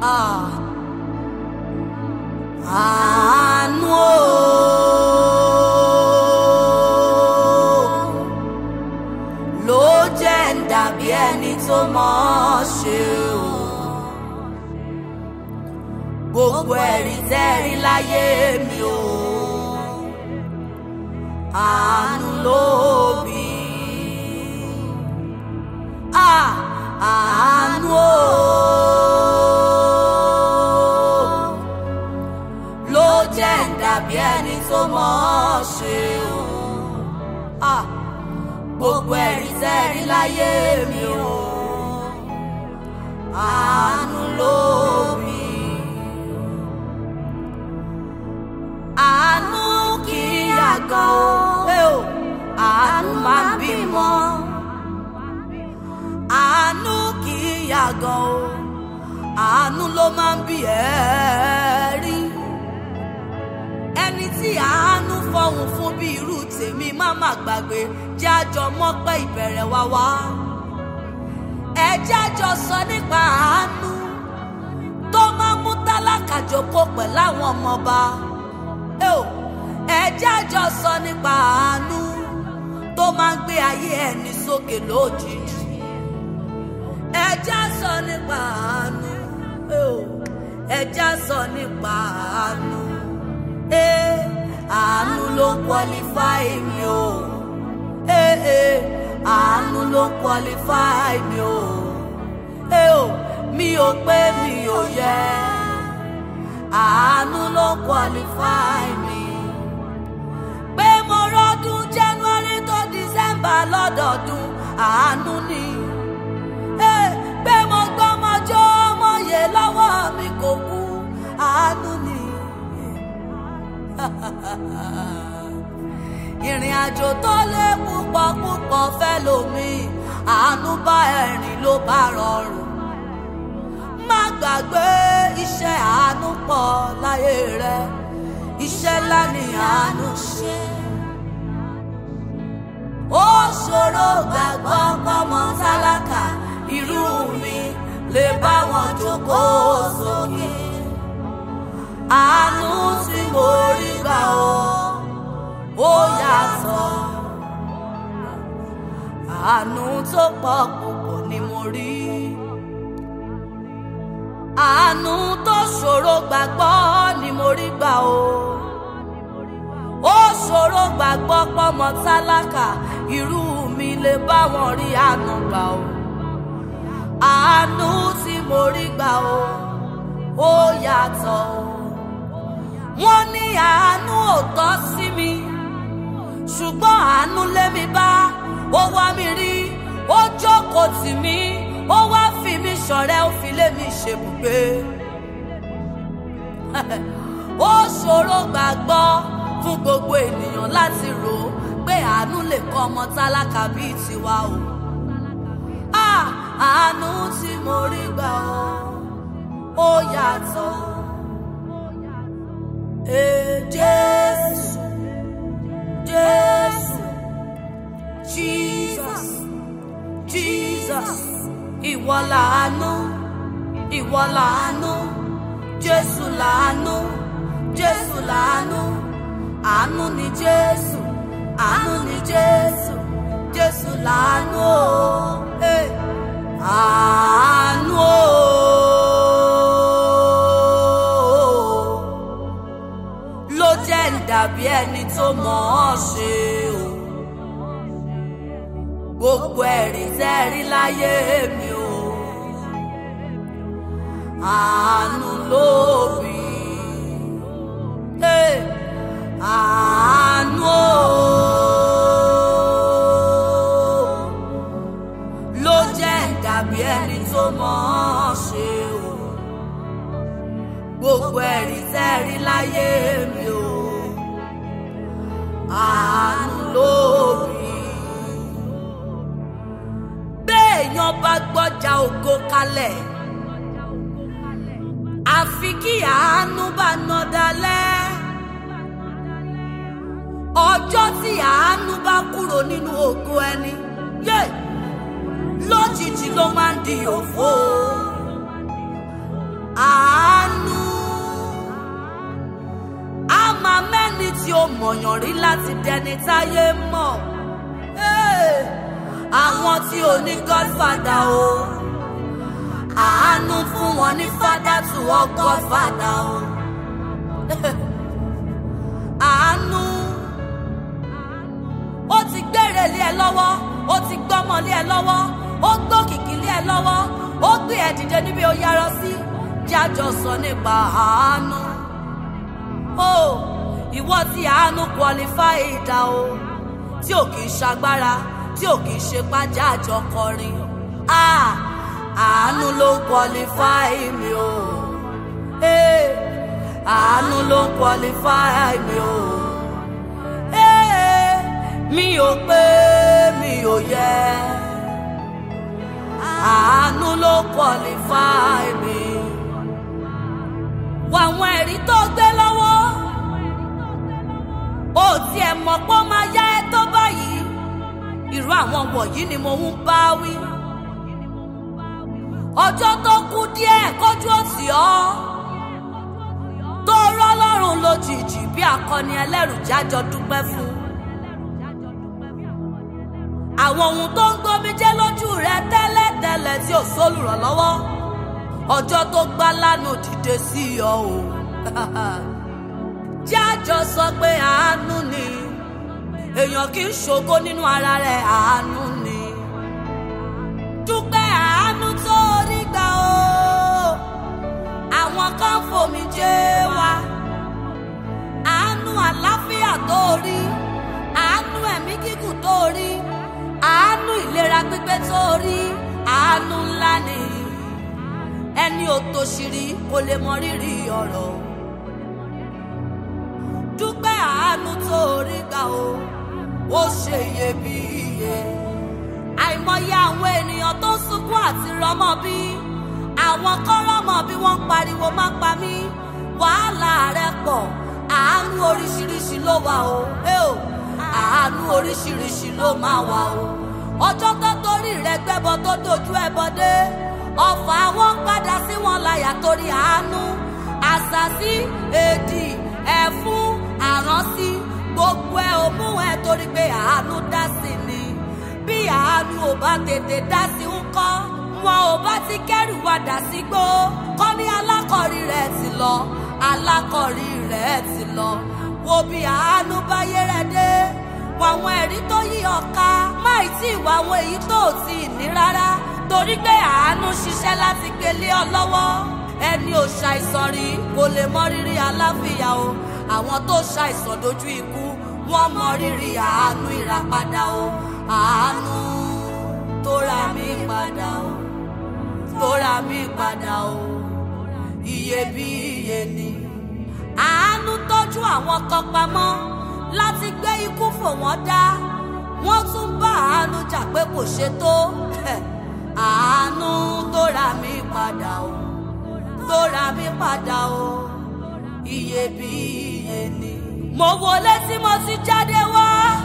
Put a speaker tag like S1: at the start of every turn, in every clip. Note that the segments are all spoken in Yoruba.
S1: àánú o ló jẹ́ ń dàbí ẹni tó mọ̀ ọ́ ṣe o. Gbogbo ẹ̀rí tẹ́rí láyé mi o, àánú ló bí. Àánú o ló jẹ́ ń dàbí ẹni tó mọ̀ ọ́ ṣe o. Gbogbo ẹ̀rí tẹ́rí láyé mi o, àánú ló bí. Àánú kì í yàgàn o, àánú máa ń bímọ. Àánú kì í yàgàn o, àánú ló máa ń bí ẹ̀rí. Ẹni tí àánú fọhùn fún bí irú tèmi má má gbàgbé, jẹ́ àjọ mọ́pẹ́ ìbẹ̀rẹ̀ wa wá. Ẹ jẹ́ àjọ sọ nípa àánú tó máa ń mú tálákà jókòó pẹ̀lú àwọn ọmọọba. Ẹ jẹ́ àjọ sọ nípa àánú tó máa ń gbé ayé ẹni sókè lójijì. Ẹ jẹ́ sọ nípa àánú, ẹ jẹ́ sọ nípa àánú. Àánú ló ń qualify mi o, àánú ló ń qualify mi o. Mi ò pé mi ò yẹ, àánú ló ń qualify mi. Pé mo rọ́dún January tó December lọ́dọọdún, àánú ni. Pé mo gbọ́mọjọ́ mọ́yè lọ́wọ́ mi kò kú, àánú ni. Ìrìn àjò tó lé púpọ̀ púpọ̀ fẹ́ lómi, àánú bá ẹ̀rìn ló bá rọrùn. Má gbàgbé iṣẹ́ àánú pọ̀ láyé rẹ, iṣẹ́ ńlá ni àánú ṣe. Ó ṣòro gbàgbọ́ pọ́mọ tálákà irú mi lè bá wọn jókòó sókè. Àánú tí mo rí gbà ó yàtọ̀. Àánú tó pọ̀ púpọ̀ ni mo rí. Àánú tó ṣòro gbàgbọ́ ni mo rí gbà o. Ó ṣòro gbàgbọ́ pọ́mọ tálákà irú mi lè bá wọn rí àánú gbà o. Àánú tí mo rí gbà ó yàtọ̀ o. Wọ́n ní àánú ò tọ́ sí mi, ṣùgbọ́n àánú lé mi bá. Ó wá mi rí, ó jókòó tì mí, ó wá fi mí ṣọ̀rẹ́, ó fi lé mi ṣebùgbé. Ó ṣòro gbàgbọ́ fún gbogbo ènìyàn láti rò ó pé àánú lè kọ́ ọmọ tálákà bíi tiwa o. Àánú tí mo rí gbà ó yàtọ̀. Jésù, Jésù, Jesus, Jesus, ìwọ làánú, ìwọ làánú, Jésù làánú, Jésù làánú, àánú ni Jésù, àánú ni Jésù, Jésù làánú o. Àánú o ló jẹ́ ń dàbí ẹni tó mọ̀ ọ́ ṣe o. Gbogbo ẹ̀rí tẹ́rí láyé mi o, àánú ló bí. Àánú o ló jẹ́ ń dàbí ẹni tó mọ̀ ọ́ ṣe o. Gbogbo ẹ̀rí tẹ́rí láyé mi o, àánú ló bí. Béèyàn bá gbọ́jà ògo kalẹ̀, àfi kí àánú bá nà dalẹ̀. Ọjọ́ tí àánú bá kúrò nínú ògo ẹni, lójijì ló máa ń di òfo. àánú á máa mẹ́ni tí ó mọ̀yàn rí láti dẹni táyé mọ̀. Àwọn tí ò ní godfather o, àánú fún wọn ní father to all godfather o. Àánú ó ti gbére lé ẹ lọ́wọ́, ó ti gbọ́mọ lé ẹ lọ́wọ́, ó gbókìkí lé ẹ lọ́wọ́, ó gbé ẹ dìde níbi ó yarọ sí. Jájọ sọ nípa àánú. Ìwọ tí àánú qualify ìdá o, tí ò kìí ṣagbára, tí ò kìí ṣe pájá àjọ kọrin. Àánú ló ń qualify mi o. Àánú ló ń qualify mi o. Mi ò pé mi ò yẹ. Àánú ló ń qualify mi. Wà àwọn ẹ̀rí tó gbé lọ́wọ́. Ó tiẹ̀ mọ̀ pé ó máa yá ẹ tó báyìí. Irú àwọn wọ̀nyí ni mo ń bá wí. Ọjọ́ tó kù díẹ̀ kójú òtì ọ́. Tó rọ́ lọ́rùn lójijì bí akọni ẹlẹ́rù jájọ dúpẹ́ fún. Àwọn ohun tó ń gbomijé lójú rẹ tẹ́lẹ̀tẹ́lẹ̀ tí ò sólùrànlọ́wọ́. Ọjọ́ tó gbá lánàá dìde sí ọ o. Jájọ sọ pé àánú ni. Èèyàn kì í ṣògo nínú ara rẹ̀, àánú ni. Dúpẹ́ àánú tó rí gbà o. Àwọn kan fòmijé wá. Àánú àlàáfíà tó rí. Àánú ẹ̀mí gígùn tó rí. Àánú ìlera pípé tó rí. Àánú ńlá ni. Ẹni òtòṣìrí kò lè mọ rírì ọ̀rọ̀. Dúpẹ́ àánú tó rí gbà o. Ó ṣe iyebíye. Àìmọye àwọn ènìyàn tó sunkún àti rọmọ bí. Àwọn kan rọmọ bí wọ́n ń pariwo má pa mí. Wàhálà rẹ̀ pọ̀. Àánú oríṣiríṣi ló wà o. Àánú oríṣiríṣi ló máa wà o. Ọjọ́ tó torí rẹ̀ gbẹ́bọ tó dojú ẹbọ dé. Ọ̀fà wọn padà sí wọn láyà torí àánú. Àṣàsí, èdì, ẹ̀fún, àránsí, gbogbo ẹ̀ ò mú ẹ torí pé àánú dá sí ni. Bí àánú ò bá tètè dá sí ń kọ́, wọn ò bá ti kẹ́rù wa dà sí gbó. Kọ́ ní alákọ̀rí rẹ̀ ti lọ, alákọ̀rí rẹ̀ ti lọ. Wo bí àánú bá yé rẹ̀ dé. Wàwọn ẹ̀rí tó yí ọ̀ka, máì tí ìwà àwọn èyí tó ò tí ì ní rárá. Torí pé àánú ṣiṣẹ́ láti gbélé ọ lọ́wọ́. Ẹni ò ṣàìsàn rí kò lè mọ rírì àlàáfíà o. Àwọn tó ṣàìsàn dojú ikú wọ́n mọ rírì àánú ìràpadà o. Àánú tó ra mí padà o. Tó ra mí padà o. Iyebíye ni. Àánú tọ́jú àwọn kan pamọ́ láti gbé ikú fò wọ́n dá. Wọ́n tún bá àánú jà pé kò ṣe tó. Àánú tó ra mí padà o. Tó ra mí padà o. Iyebíye ni. Mo wọlé tí mo ti jáde wá.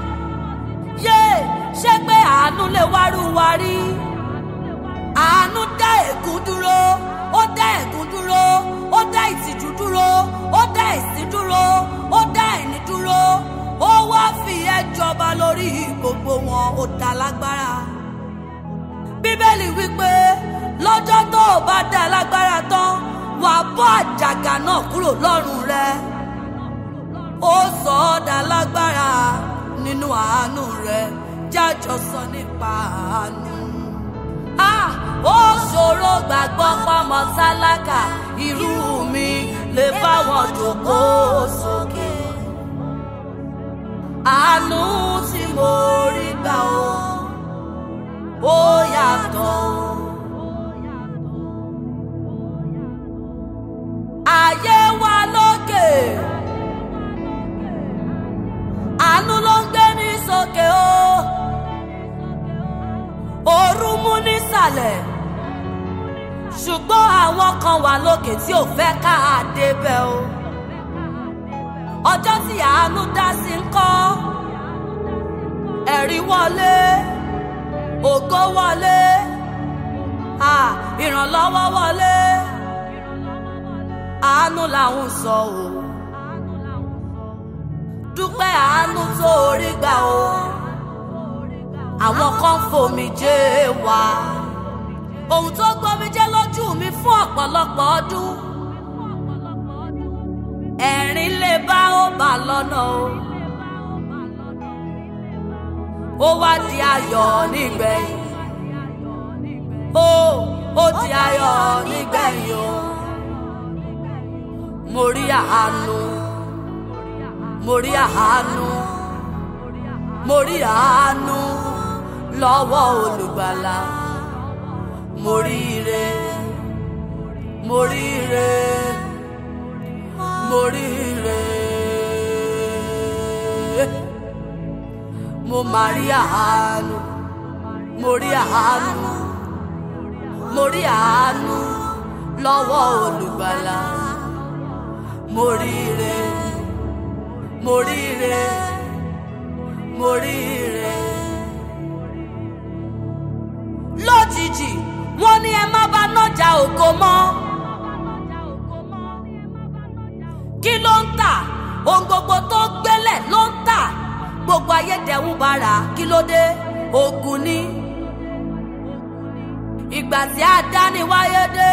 S1: Ṣé pé àánú lè wárú wa rí? Àánú dá ègún dúró. Ó dá ègún dúró. Ó dá ìtìjú dúró. Ó dá ìsín dúró. Ó dá ìní dúró. Ó wá fi ẹ́ jọba lórí gbogbo wọn. Ó dá lágbára. Bíbélì wípé lọ́jọ́ tó o bá dá lágbára tán, wà á bọ́ àjàgà náà kúrò lọ́rùn rẹ. Ó sọ ọ́ dá lágbára nínú àánú rẹ. Jájọ sọ nípa àánú. Ó ṣòro gbàgbọ́ pọ́mọ tálákà irú mi lè bá wọn jókòó sókè. Àánú tí mo rí gbà ó yàtọ̀ o. Ayé wa lókè, àánú ló ń gbé ní sókè o. Òru mú nísàlẹ̀, ṣùgbọ́n àwọn kan wà lókè tí ò fẹ́ ká débẹ̀ o. Ọjọ́ tí àánú dá sí ń kọ́, ẹ̀rí wọlé, ògo wọlé, ìrànlọ́wọ́ wọlé. àánú làwọn sọ o dúpẹ́ àánú tó rí gbà o àwọn kan fòmijé wá ohun tó gbomijé lójú mi fún ọ̀pọ̀lọpọ̀ ọdún ẹ̀rín lè bá ó bá lọ́nà ó wá di ayọ̀ nígbẹ̀yìn ó di ayọ̀ nígbẹ̀yìn o mo rí àánú mo rí àánú mo rí àánú lọ́wọ́ olùgbàlà mo rí ire mo rí ire mo rí ire mo máa rí àánú mo rí àánú mo rí àánú lọ́wọ́ olùgbàlà mo rí ire mo rí ire mo rí ire. lójijì wọ́n ní ẹ má bá nájà ògo mọ́ kí ló ń tà ohun gbogbo tó gbélẹ̀ ló ń tà gbogbo ayédèrú bára kí ló dé ogun ní ìgbà tí àdániwáyé dé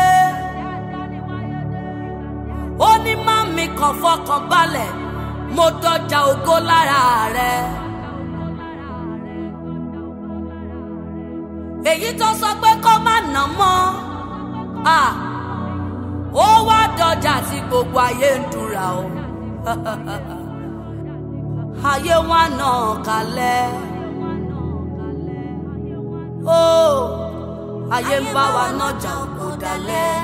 S1: ó ní má mi kàn fọkàn balẹ̀ mo dọjà ògo lára rẹ̀ èyí tó sọ pé kó má nà mọ́ ó wá dọjà tí gbogbo ayé ń dúra o ayé wa náà kalẹ̀ ayé ń bá wa nájà ògo dalẹ̀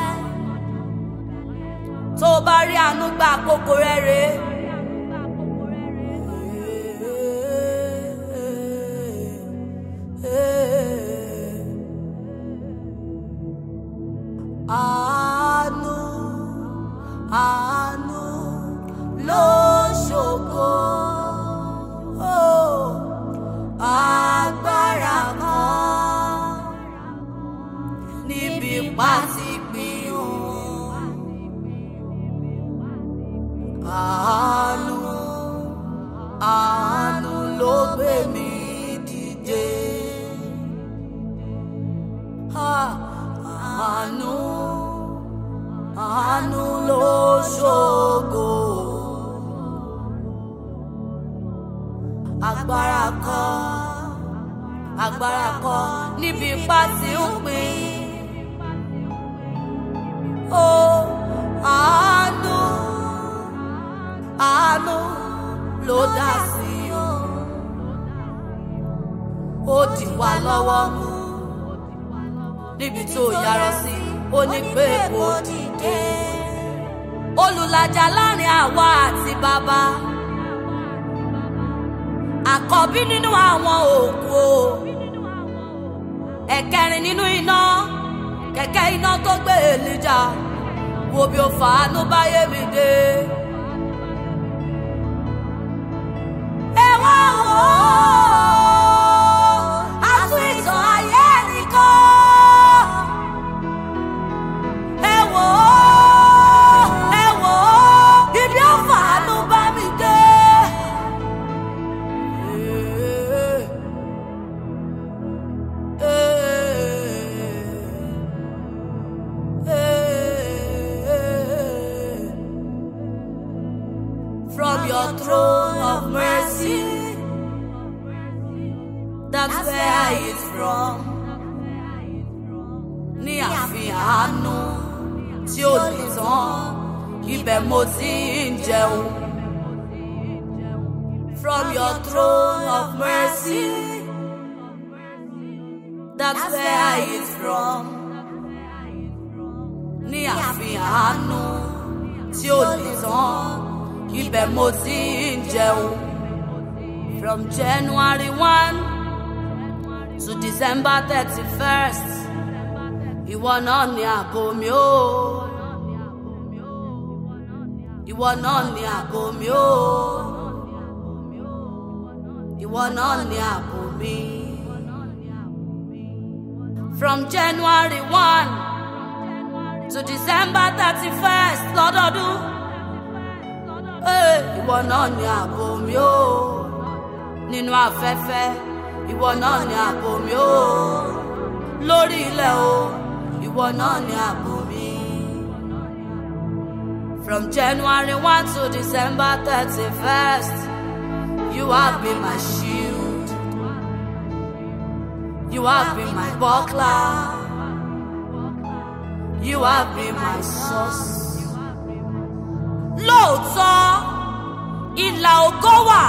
S1: tó bá rí àánú gba àkókò rẹ̀ rèé. Àánú àánú ló ṣògo agbára kan níbi pàtìpìrù àánú àánú ló gbé mi dìde àánú àánú ló ṣògo agbára kan níbi ipá tí ń pín àánú àánú ló dá sí ó dì wá lọ́wọ́ mú níbi tó yára sí ó ní pé kò dìde olùlàjà láàrin àwa àti bàbá àkọ́bí nínú àwọn òkú ẹ̀kẹrin nínú iná kẹ̀kẹ́ iná tó gbé Èlíjà wo bí ó fàánú báyé mi dé. ẹ wá wò ó àtún ìtàn ayé nìkan. ẹ wò ó ibi ó fàánú bá mi dé. From your throne of mercy, that's where it's from. Ní àfihàn àánú tí ó lè tán, ibẹ̀ mo ti ń jẹun. From your throne of mercy, that's where it's from. Ní àfihàn àánú tí ó lè tán, ibẹ̀ mo ti ń jẹun. From January 1 to December 31st, ìwọ náà ni ààbò mi o. Ìwọ náà ni ààbò mi o. Ìwọ náà ni ààbò mi. From January 1 to December 31st lọ́dọọdún. ìwọ náà ni ààbò mi o. Nínú afẹ́fẹ́, ìwọ náà ni ààbò mi o. Lórí ilẹ̀ o, ìwọ náà ni ààbò mi. From January 1 to December 31st, you have been my shield. You have been my buckler. You have been my source. Lóòótọ́, ìlà ògo wà.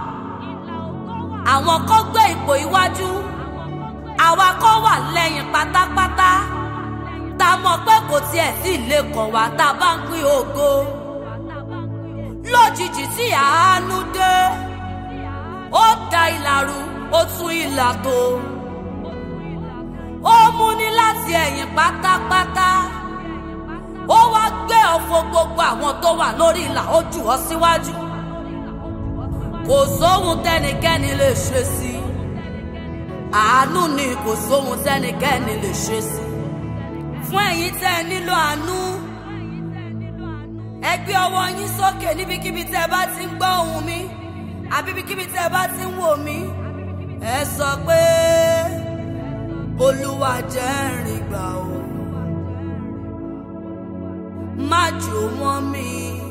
S1: Àwọn kan gbé ipò iwájú. Àwa kan wà lẹ́yìn pátápátá. Ta mọ̀ pé kò tiẹ̀ sí ilé kan wá tá bá ń pín ògo. Lójijì tí àánú dé, ó da ìlà rú, ó tún ìlà tò. Ó mú ní láti ẹ̀yìn pátápátá. Ó wá gbé ọ̀fọ̀ gbogbo àwọn tó wà lórí ìlà, ó jù ọ́ síwájú. Kò sóhun tẹ́nikẹ́ni lè ṣe sí. Àánú ni kò sóhun tẹ́nikẹ́ni lè ṣe sí. Fún ẹ̀yin tẹ́ ẹ nílò àánú, ẹ gbé ọwọ́ yín sókè níbikíbi tẹ́ ẹ bá ti ń gbọ́ ohùn mi, àbí ibikíbi tẹ́ ẹ bá ti ń wò mí. Ẹ sọ pé Olúwa jẹ́ n rí gbà o. Má jò wọ́n mi.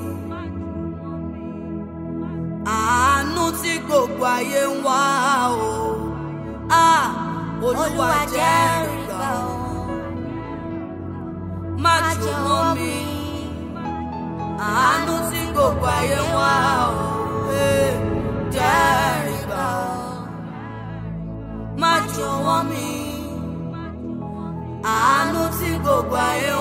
S1: Àánú tí gbogbo ayé ń wá o. Olúwa jẹ́ n rí gbà o. Má jò wọ́n mi. Àánú tí gbogbo ayé ń wá o. Jẹ́ n rí gbà o. Má jò wọ́n mi. Àánú tí gbogbo ayé